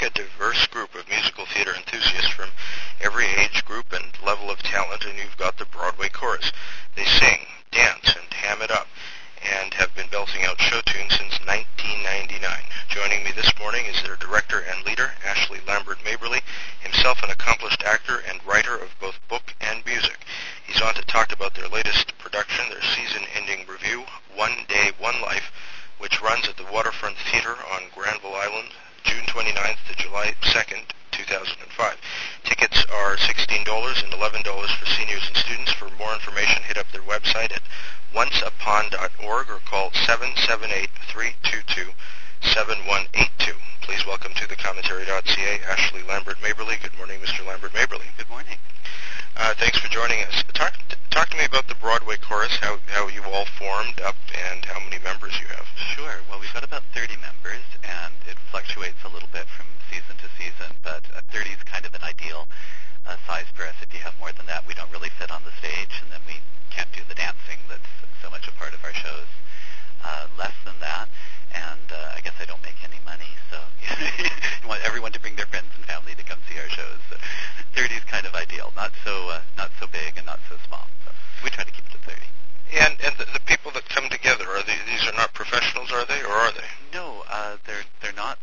a diverse group of musical theater enthusiasts from every age group and level of talent, and you've got the Broadway Chorus. They sing, dance, and ham it up, and have been belting out show tunes since 1999. Joining me this morning is their director and leader, Ashley Lambert-Maberly, himself an accomplished actor and writer of both book and music. He's on to talk about their latest production, their season-ending review, One Day, One Life, which runs at the Waterfront Theatre on Granville Island, June 29th to July 2nd, 2005. Tickets are $16 and $11 for seniors and students. For more information, hit up their website at onceupon.org or call 778-322-7182. Please welcome to the commentary.ca Ashley Lambert-Maberly. Good morning, Mr. Lambert-Maberly. Good morning. Thanks for joining us. Talk to me about the Broadway Chorus, how you all formed up, and how many members you have. Sure. Well, we've got about 30 members, and it fluctuates a little bit from season to season, but 30 is kind of an ideal size for us. If you have more than that, we don't really fit on the stage, and then we can't do the dancing that's so much a part of our shows. Less than that, and I guess I don't make any money, so you want everyone to bring their friends and family to come see our shows. So 30 is kind of ideal, not so big and not so small. So we try to keep it to 30. And the people that come together, these are not professionals, are they, or are they? No, they're not.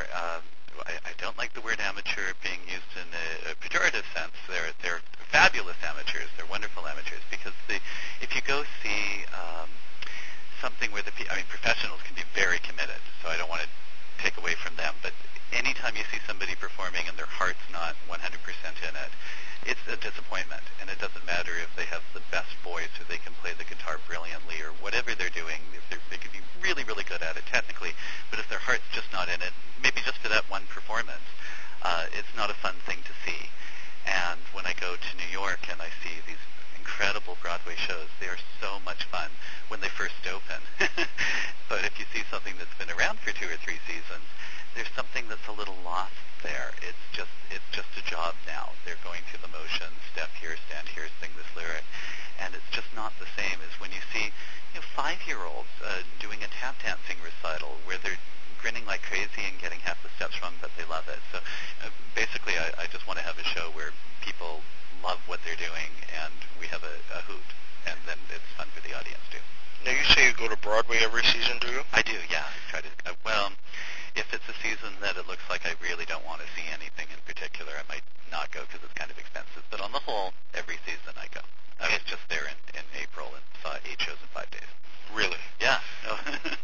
I don't like the word amateur being used in a pejorative sense. They're fabulous amateurs. They're wonderful amateurs because if you go see something where professionals can be very committed, so I don't want to take away from them, but anytime you see somebody performing and their heart's not 100% in it, it's a disappointment, and it doesn't matter if they have the best voice or they can play the guitar brilliantly or whatever they're doing, they could be really, really good at it technically, but if their heart's just not in it, maybe just for that one performance, it's not a fun thing to see. And when I go to New York and I see these incredible Broadway shows, they are so much fun when they first open. But if you see something that's been around for 2 or 3 seasons, there's something that's a little lost there. It's just a job now. They're going through the motions, step here, stand here, sing this lyric, and it's just not the same as when you see 5-year-olds doing a tap dancing recital where they're grinning like crazy and getting half the steps wrong, but they love it. So basically, I just want to have a show where people love what they're doing, and we have a hoot, and then it's fun for the audience too. Now, you say you go to Broadway every season, do you? I do, yeah. I try to. If it's a season that it looks like I really don't want to see anything in particular, I might not go because it's kind of expensive. But on the whole, every season I go. I was just there in April and saw 8 shows in 5 days. Really? Yeah. No.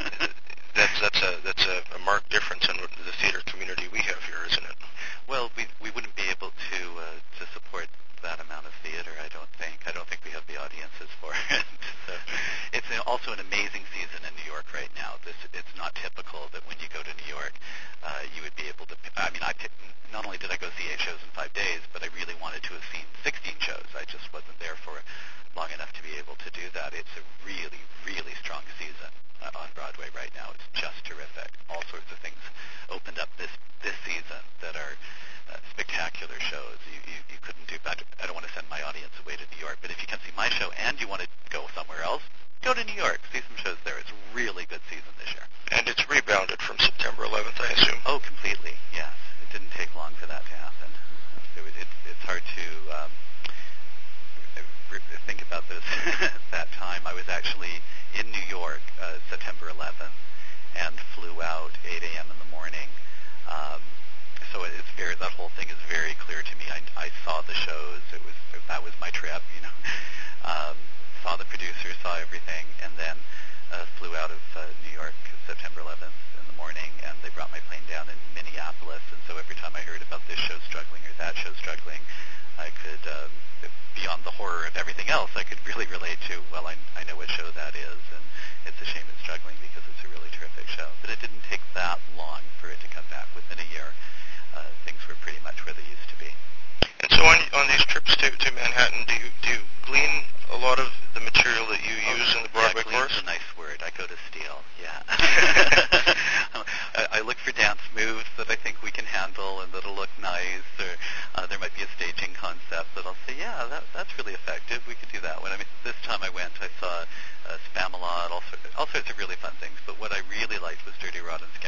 That's a marked difference in the theater community we have here, isn't it? Well, we wouldn't be able to support that amount of theater, I don't think. I don't think we have the audiences for it. So it's also an amazing season in New York right now. It's not typical that when you go to New York, you would be able to. Not only did I go see 8 shows in 5 days, but I really wanted to have seen 16 shows. I just wasn't there for long enough to be able to do that. It's a really, really strong season on Broadway right now. It's just terrific. All sorts of things opened up this season that are spectacular shows. You couldn't do. I don't want to send my audience away to New York, but if you can see my show and you want to go somewhere else, go to New York. See some shows there. It's a really good season this year. And it's rebounded from September 11th, I assume? Oh, completely, yes. It didn't take long for that to happen. It's hard to think about this that time. I was actually in New York September 11th and flew out 8 a.m. in the morning. So that whole thing is very clear to me. I saw the shows. That was my trip. Saw the producers, saw everything, and then flew out of New York September 11th in the morning, and they brought my plane down in Minneapolis. And so every time I heard about this show struggling or that show struggling, I could, beyond the horror of everything else, I could really relate to, well, I know what show that is, and it's a shame it's struggling because it's a really terrific show. But it didn't take that long for it to come back. Within a year, things were pretty much where they used to be. And so on these trips to Manhattan, do you glean a lot of the material that you use in the Broadway Chorus? Glean's a nice word. I go to steal, yeah. I look for dance moves that I think we can handle and that'll look nice, or there might be a staging concept that I'll say, yeah, that's really effective. We could do that one. This time I went, I saw Spamalot, all sorts of really fun things. But what I really liked was Dirty Rotten Scoundrels.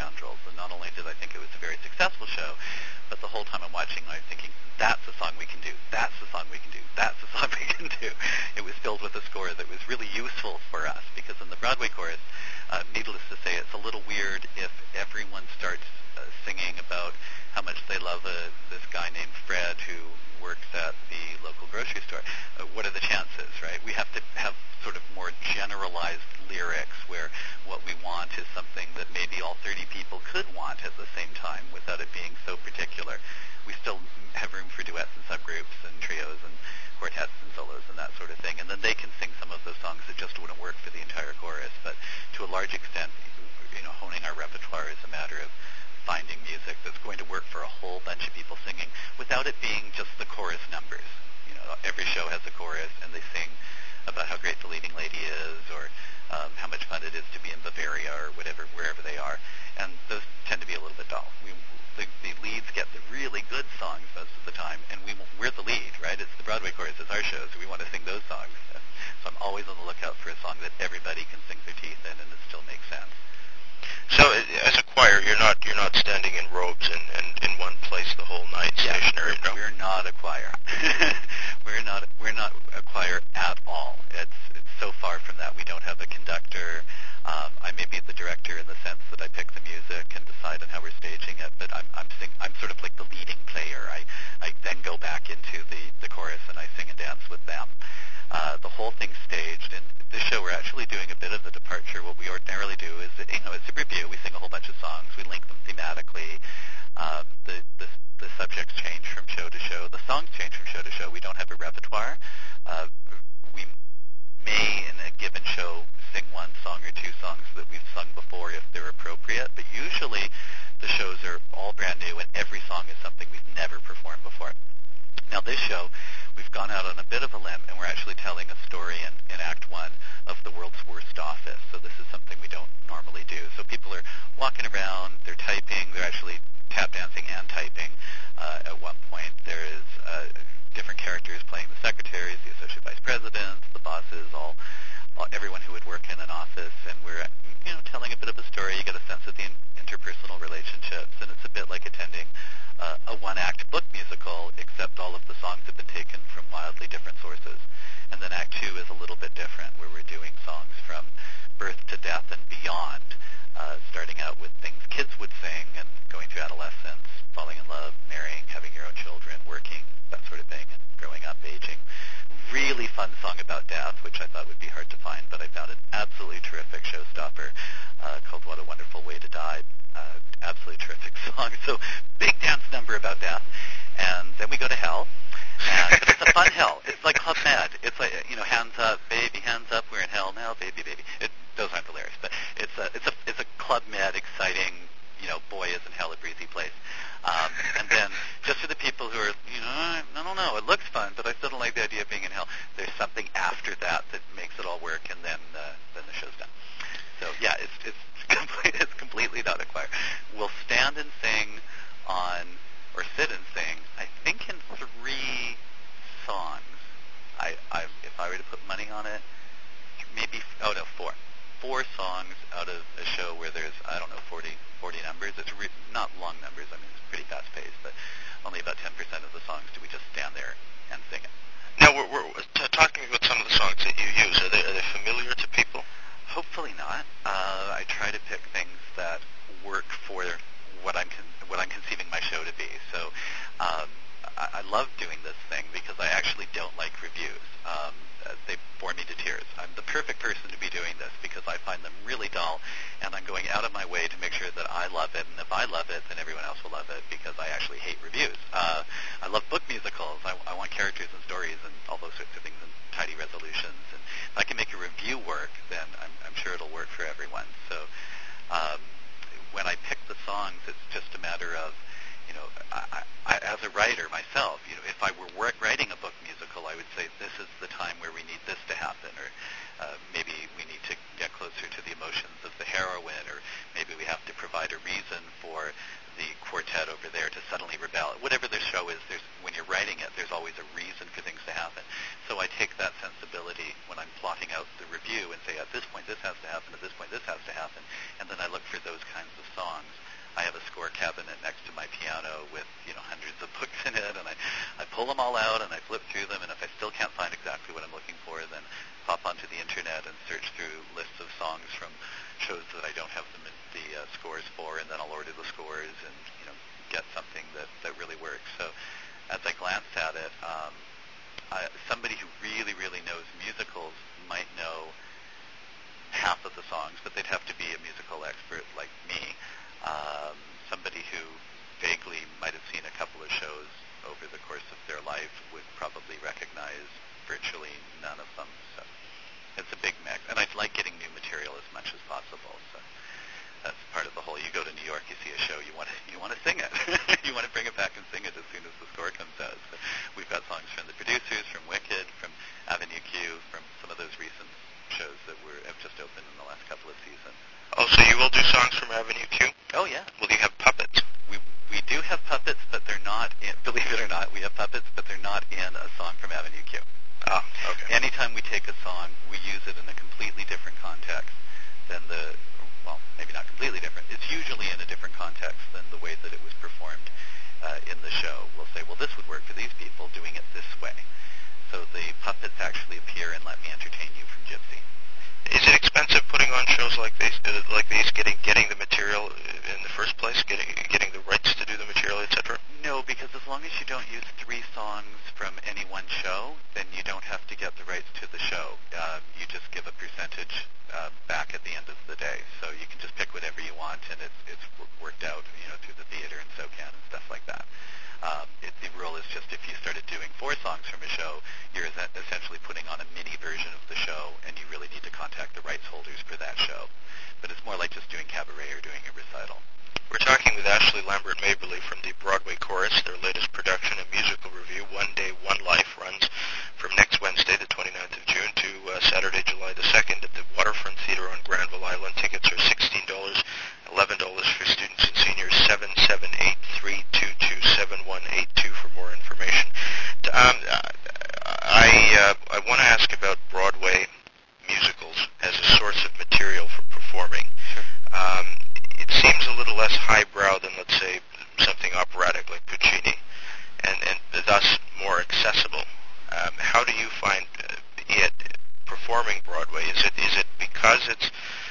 So not only did I think it was a very successful show, but the whole time I'm watching, I'm thinking, that's the song we can do. That's the song we can do. That's the song we can do. It was filled with a score that was really useful for us because in the Broadway chorus, needless to say, it's a little weird if everyone starts singing about how much they love this guy named Fred who works at the local grocery store. What are the chances, right? We have to have sort of more generalized lyrics where what we want is something that maybe all 30 people could want at the same time without it being so particular. We still have room for duets and subgroups and trios and quartets and solos and that sort of thing. And then they can sing some of those songs that just wouldn't work for the entire chorus. But to a large extent, honing our repertoire is a matter of finding music that's going to work for a whole bunch of people singing without it being just the chorus numbers. Every show has a chorus, and they sing about how great the leading lady is or how much fun it is to be in Bavaria or whatever, wherever they are. And those tend to be a little bit dull. The leads get the really good songs most of the time, and we're the lead, right? It's the Broadway chorus, it's our show, so we want to sing those songs. So I'm always on the lookout for a song that everybody can sink their teeth in and it still makes sense. So as a choir, you're not standing in robes and in one place the whole night, stationary. No, we're not a choir. we're not a choir at all. It's so far from that. We don't have a conductor. I may be the director in the sense that I pick the music and decide on how we're staging it, but I'm sort of like the leading player. I then go back into the chorus and I sing and dance with them. The whole thing's staged, and this show we're actually doing a bit of a departure. What we ordinarily do is, it's a review. We sing a whole bunch of songs. We link them thematically. The subjects change from show to show. The songs change from show to show. We don't have a repertoire. We may, in a given show, sing one song or two songs that we've sung before if they're appropriate, but usually the shows are all brand new, and every song is something we've never performed before. Now, this show, we've gone out on a bit of a limb, and we're actually telling a story in Act 1 of the world's worst office. So this is something we don't normally do. So people are walking around, they're typing, they're actually tap dancing and typing. At one point, there is different characters playing the secretaries, the associate vice presidents, the bosses, everyone who would work in an office, and we're telling a bit of a story. You get a sense of the interpersonal relationships, and it's a bit like attending a one-act book musical, except all of the songs have been taken from wildly different sources. And then Act 2 is a little bit different, where we're doing songs from birth to death and beyond, starting out with things kids would sing and going through adolescence, falling in love, marrying, having your own children, working, that sort of thing, and growing up, aging. Really fun song about death, which I thought would be hard to find, but I found an absolutely terrific showstopper called What a Wonderful Way to Die. Absolutely terrific song. So big dance number about death. And then we go to hell. But it's a fun hell. It's like Club Med. It's like, hands up, baby, hands up, we're in hell now, baby, baby. Those aren't the lyrics, but it's a Club Med exciting, boy is in hell a breezy place. And then just for the people who are, I don't know, it looks fun, but I still don't like the idea of being in hell. There's something after that makes it all work, and then the show's done. So yeah, it's completely not a choir. We'll stand and sing or sit and sing, I think in 3 songs. If I were to put money on it, maybe, 4. 4 songs out of a show where there's, 40 numbers. It's not long numbers. I mean, it's pretty fast-paced, but only about 10% of the songs do we just stand there and sing it. Now, we're talking about some of the songs that you use. Are they familiar to people? Hopefully not. I try to pick things that work for what I'm conceiving my show to be. So I love doing this thing because I actually don't like reviews. They bore me to tears. I'm the perfect person to be doing this because I find them really dull, and I'm going out of my way to make sure that I love it, and if I love it, then everyone else will love it because I actually hate reviews. I love book musicals. I want characters and stories and all those sorts of things and tidy resolutions. And if I can make a review work, then I'm sure it'll work for everyone. So when I pick the songs, it's just a matter of, I, as a writer myself, if I were writing a book musical, I would say this is the time where we need this to happen, or maybe we need to get closer to the emotions of the heroine, or maybe we have to provide a reason for the quartet over there to suddenly rebel. Whatever the show is, when you're writing it, there's always a reason for things to happen. So I take that sensibility when I'm plotting out the review and say, at this point this has to happen, at this point this has to happen, and then I look for those kinds of songs. I cabinet next to my piano with hundreds of books in it, and I pull them all out and I flip through them, and if I still can't find exactly what I'm looking for, then pop onto the internet and search through lists of songs from shows that I don't have the scores for, and then I'll order the scores and get something that really works. So as I glanced at it, somebody who really, really knows musicals might know half of the songs, but they'd have to be a musical expert like me. Somebody who vaguely might have seen a couple of shows over the course of their life would probably recognize virtually none of them. So it's a big mix. And I like getting new material as much as possible. So that's part of the whole. You go to New York, you see a show, you want to sing it. You want to bring it back and sing it as soon as the score comes out. So we've got songs from the producers, from Wicked, from Avenue Q, from some of those recent shows that have just opened in the last couple of seasons. Oh, so you will do songs from Avenue Q? Oh, yeah. Will you have puppets? We do have puppets, but they're not in, believe it or not, we have puppets, but they're not in a song from Avenue Q. Ah, okay. Anytime we take a song, we use it in a completely different context than maybe not completely different. It's usually in a different context than the way that it was performed in the show. We'll say, well, this would work for these people doing it this way. So the puppets actually appear and let me entertain you from Gypsy. Is it expensive putting on shows like these, getting the material in the first place, getting the rights to do the material, etc.? No, because as long as you don't use 3 songs from any one show, then you don't have to get the rights to the show. You just give a percentage back at the end of the day. So you can just pick whatever you want, and it's worked out, through the theater and SoCan and stuff like that. The rule is just if you started doing 4 songs from a show, you're essentially putting on a mini version of the show, and you really need to contact the rights holders for that show. But it's more like just doing cabaret or doing a recital. We're talking with Ashley Lambert-Maberly from the Broadway Chorus. Their latest production, a musical review, One Day, One Life, runs from next Wednesday, the 29th of June, to Saturday, July the 2nd at the Waterfront Theatre on Granville Island. Tickets are $16, $11 for students and seniors, 778-322-7182 for more information. I want to ask about Broadway musicals as a source of material for performing. Sure. It seems a little less highbrow than, let's say, something operatic like Puccini, and thus more accessible. How do you find it performing Broadway? Is it because it's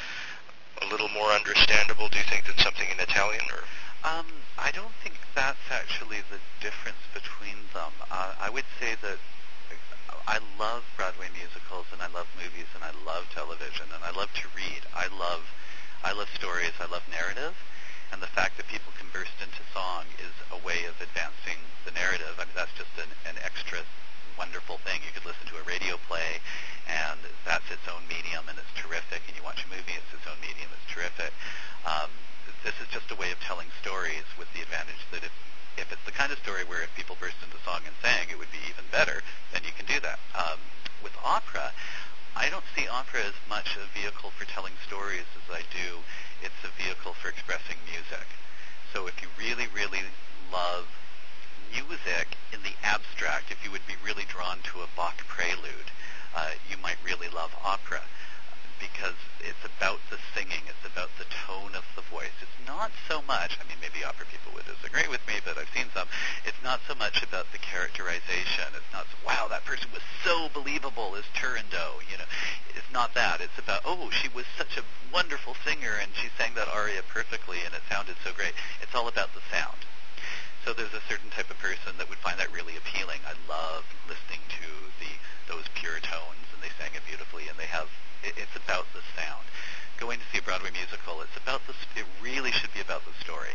a little more understandable, do you think, than something in Italian? Or I don't think that's actually the difference between them. I would say that I love Broadway musicals, and I love movies, and I love television, and I love to read. I love stories. I love narrative, and the fact that people can burst into song is a way of advancing the narrative. I mean, that's just an extra wonderful thing. You could listen to a radio play, and that's its own medium, and it's terrific. And you watch a movie, it's its own medium, it's terrific. This is just a way of telling stories with the advantage that if it's the kind of story where if people burst into song and sang, it would be even better, then you can do that. With opera, I don't see opera as much a vehicle for telling stories as I do it's a vehicle for expressing music. So if you really, really love music in the abstract, if you would be really drawn to a Bach prelude, you might really love opera because it's about the singing, it's about the tone of the voice. It's not so much, I mean, maybe opera people would disagree with me, but I've seen some. It's not so much about the characterization. It's not, wow, that person was so believable as Turandot. It's not that. It's about, oh, she was such a wonderful singer, and she sang that aria perfectly, and it sounded so great. It's all about the sound. So there's a certain type of person that would find that really appealing. I love listening to those pure tones, and they sang it beautifully, and it's about the sound. Going to see a Broadway musical, it really should be about the story.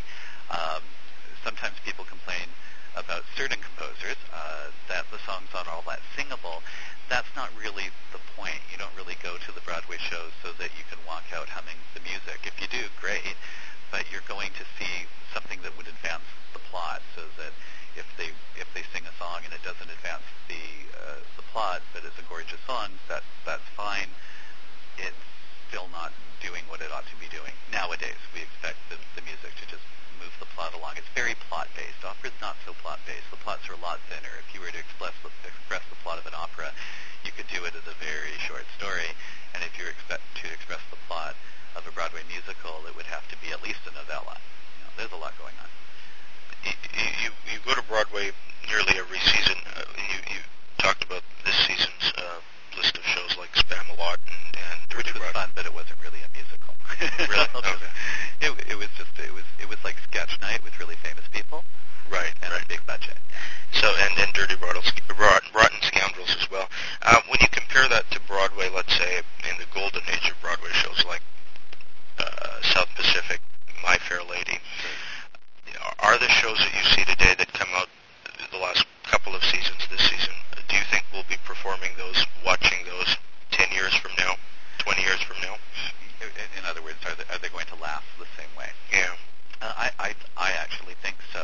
Sometimes people complain about certain composers that the songs aren't all that singable. That's not really the point. You don't really go to the Broadway shows so that you can walk out humming the music. If you do, great, but you're going to see something that would advance the plot, so that if they sing a song and it doesn't advance the plot, but it's a gorgeous song, that's fine. It's still not doing what it ought to be doing. Nowadays, we expect the music to just move the plot along. It's very plot-based. Opera's not so plot-based. The plots are a lot thinner. If you were to express the plot of an opera, you could do it as a very short story. And if you were to express the plot of a Broadway musical, it would have to be at least a novella. There's a lot going on. Broadway nearly every season. You talked about this season's list of shows like Spamalot and Dirty which was Broadway. fun, but it wasn't really a musical. Really? Okay. It was like sketch night with really famous people. Right, and right. a big budget. So, and Dirty Rotten Scoundrels as well. When you compare that to Broadway, let's say, in the golden age of Broadway shows like South Pacific, My Fair Lady, are the shows that you see today that come out the last couple of seasons this season, do you think we'll be performing those, watching those 10 years from now, 20 years from now? In other words, are they going to last the same way? Yeah. I actually think so.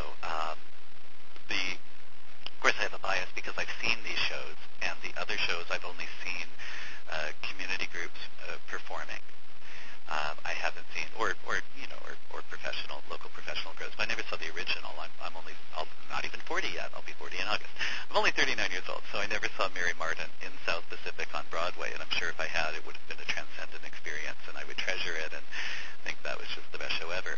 Of course, I have a bias because I've seen these shows, and the other shows I've only seen community groups performing. I haven't seen, or local professional groups. But I never saw the original. I'm not even 40 yet. I'll be 40 in August. I'm only 39 years old, so I never saw Mary Martin in South Pacific on Broadway. And I'm sure if I had, it would have been a transcendent experience, and I would treasure it and think that was just the best show ever.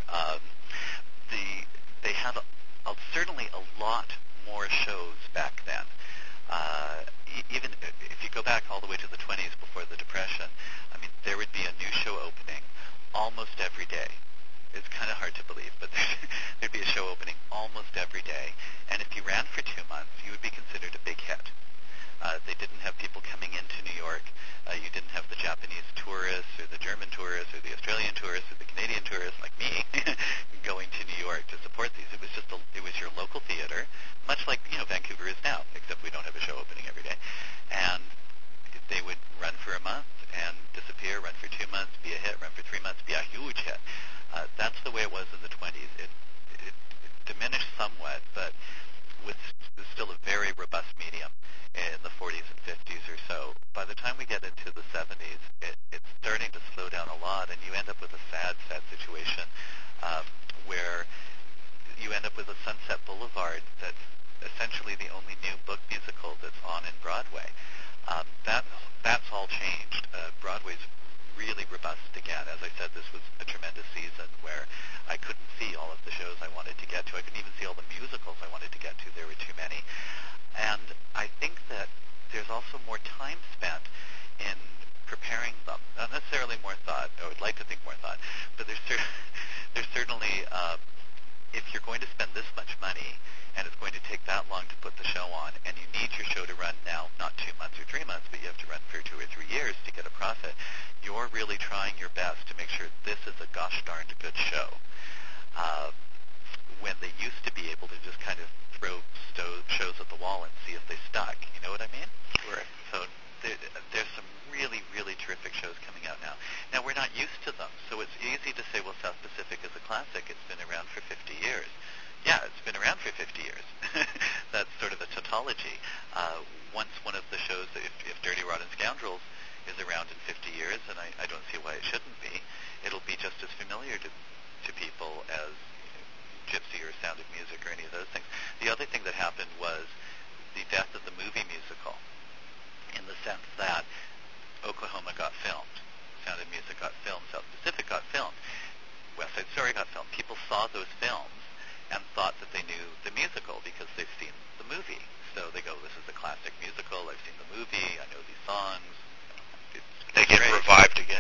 They had certainly a lot more shows back then. Even if you go back all the way to the 20s before the Depression, I mean, there would be a new show opening almost every day. It's kind of hard to believe, but there'd be a show opening almost every day. And if you ran for 2 months, you would be considered a big hit. They didn't have people coming into New York. You didn't have the Japanese tourists or the German tourists or the Australian tourists or the Canadian tourists like me going to New York to support these. It was just it was your local theater, much like Vancouver is now, except we don't have a show opening every day. And they would run for a month and disappear, run for 2 months, be a hit, run for 3 months, be a huge hit. That's the way it was in the 20s. It diminished somewhat, but with still a very robust medium in the 40s and 50s or so. By the time we get into the 70s, it's starting to slow down a lot, and you end up with a sad situation where you end up with a Sunset Boulevard that's essentially the only new book musical that's on in Broadway. That's all changed. Broadway's really robust again. As I said, this was a tremendous season where I couldn't see all of the shows I wanted to get to. I couldn't even see all the musicals I wanted to get to. There were too many. And I think that there's also more time spent in preparing them. Not necessarily more thought. I would like to think more thought. But there's certainly, if you're going to spend this much money and it's going to take that long to put the show on, and you need your show to run now, not 2 months or 3 months, but you have to run for 2 or 3 years to get a profit, you're really trying your best to make sure this is a gosh darned good show. When they used to be able to just kind of throw shows at the wall and see if they stuck. You know what I mean? Right. So there's some really, really terrific shows coming out now. Now, we're not used to them, so it's easy to say, well, South Pacific is a classic. It's been around for 50 years. Yeah, it's been around for 50 years. That's sort of a tautology. Once one of the shows, if Dirty Rotten Scoundrels is around in 50 years, and I don't see why it shouldn't be, it'll be just as familiar to people as Gypsy or Sound of Music or any of those things. The other thing that happened was the death of the movie musical, in the sense that Oklahoma got filmed, Sound of Music got filmed, South Pacific got filmed, West Side Story got filmed. People saw those films and thought that they knew the musical because they've seen the movie. So they go, this is a classic musical, I've seen the movie, I know these songs. They get revived again.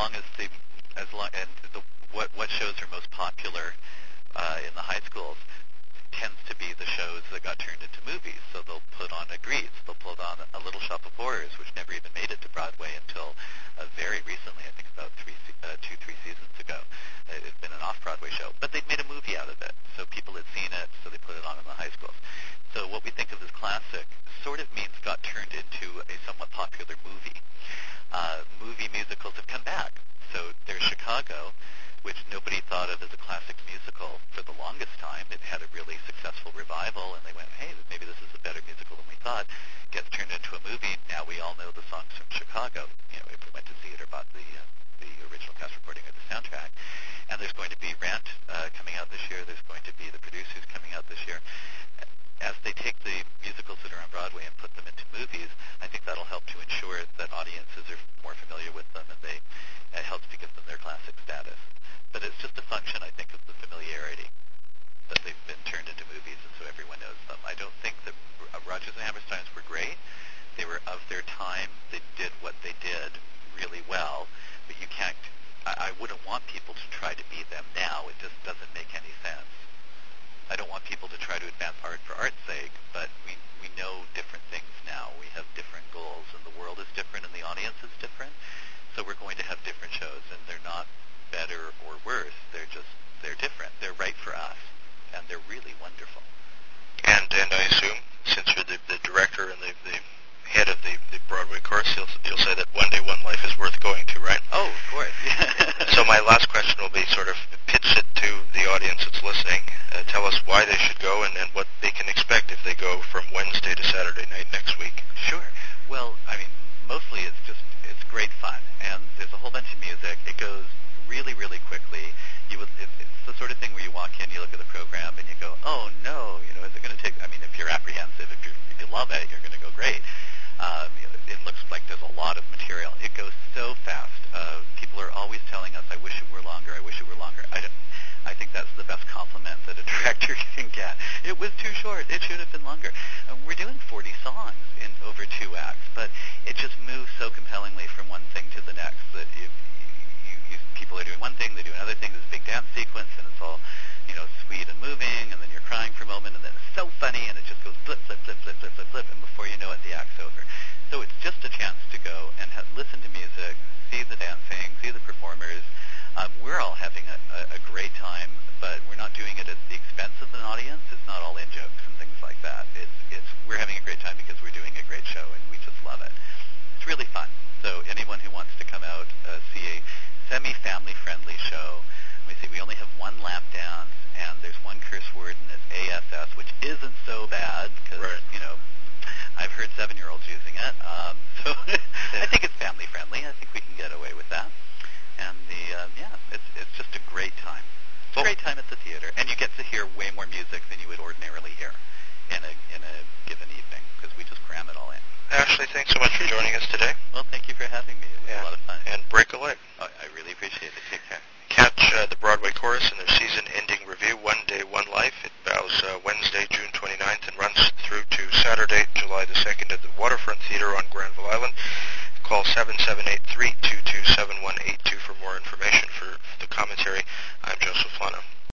What shows are most popular in the high schools tends to be the shows that got turned into movies. So they'll put on Agreed. They'll put on A Little Shop of Horrors, which never even made it to Broadway until very recently, I think about 3 seasons ago. It had been an off-Broadway show. But they'd made a movie out of it. So people had seen it, so they put it on in the high schools. So what we think of as classic sort of means got turned into a somewhat popular movie. Movie musicals have come back. So there's Chicago, which nobody thought of as a classic musical for the longest time. It had a really successful revival, and they went, hey, maybe this is a better musical than we thought. Gets turned into a movie. Now we all know the songs from Chicago, if we went to see it or bought the original cast recording or the soundtrack. And there's going to be Rent coming out this year. There's going to be The Producers coming out this year. As they take the musicals that are on Broadway and put them into movies, I think that'll help to ensure that audiences are more familiar with them, and it helps to give them their classic status. But it's just a function, I think, of the familiarity that they've been turned into movies, and so everyone knows them. Chorus, you'll say that One Day One Life is worth going to, right? Oh, of course. So my last question will be sort of pitch it to the audience that's listening. Tell us why they should go and what they can expect if they go from Wednesday to Saturday night next week. Sure. Well, I mean, mostly it's great fun, and there's a whole bunch of music. It goes really, really quickly. It's the sort of thing where you walk in, you look at the program, and you go, oh no, is it going to take? I mean, if you're apprehensive, if you love it, you're going to go great. It looks like there's a lot of material. It goes so fast. People are always telling us, I wish it were longer. I wish it were longer. I think that's the best compliment that a director can get. It was too short. It should have been longer. We're doing 40 songs in over 2 acts, but it just moves so compellingly from one thing to the next that people are doing one thing, they do another thing. There's a big dance sequence, and it's all sweet and moving, and then you're crying for a moment, and then it's so funny, and it just goes flip, flip, flip, flip, flip, flip, flip, and before you know it, the act's over. So it's just a chance to go and listen to music, see the dancing, see the performers. We're all having a great time, but we're not doing it at the expense of an audience. It's not all in jokes and things like that. We're having a great time because we're doing a great show, and we just love it. It's really fun. So anyone who wants to come out, see a semi-family friendly show. Let me see, we only have one lap dance, and there's one curse word, and it's ASS, which isn't so bad, because, right. I've heard 7-year-olds using it. So I think it's family friendly. I think we can get away with that. And it's just a great time. It's a great time at the theater, and you get to hear way more music than you would ordinarily hear in a given evening, because we just cram it all in. Ashley, thanks so much for joining us today. Well, thank you for having me. It was a lot of fun. And break a leg. Oh, I really appreciate it. Take care. Catch the Broadway Chorus in their season-ending review, One Day, One Life. It bows Wednesday, June 29th, and runs through to Saturday, July the 2nd at the Waterfront Theatre on Granville Island. Call 778-322-7182 for more information. For the commentary, I'm Joseph Flano.